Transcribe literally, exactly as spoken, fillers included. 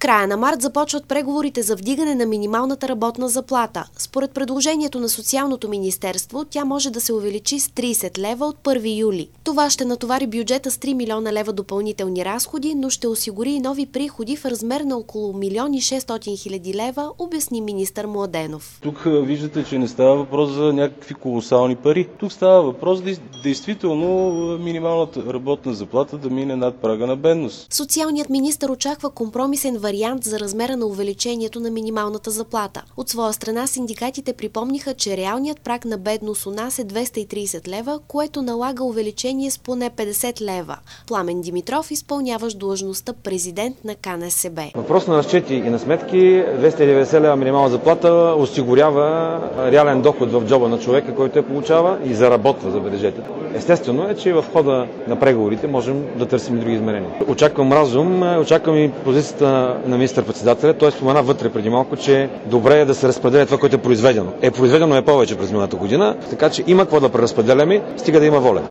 края на март започват преговорите за вдигане на минималната работна заплата. Според предложението на Социалното министерство, тя може да се увеличи с трийсет лева от първи юли. Това ще натовари бюджета с три милиона лева допълнителни разходи, но ще осигури и нови приходи в размер на около милион и шестстотин хиляди лева, обясни министър Младенов. Тук виждате, че не става въпрос за някакви колосални пари. Тук става въпрос действително минималната работна заплата да мине над прага на бедност. Социалният министър очаква компромисен вариант за размера на увеличението на минималната заплата. От своя страна синдикатите припомниха, че реалният праг на бедност у нас е двеста и трийсет лева, което налага увеличение с поне петдесет лева. Пламен Димитров, изпълняващ длъжността президент на К Н С Б. Въпрос на разчети и на сметки, двеста и деветдесет лева минимална заплата осигурява реален доход в джоба на човека, който я получава и заработва, забележете. Естествено е, че в хода на преговорите можем да търсим и други измерения. Очаквам разум, очаквам и позицията на министър-председателя. Той спомена вътре преди малко, че добре е да се разпределя това, което е произведено. Е, произведено е повече през миналата година, така че има какво да преразпределяме, стига да има воля.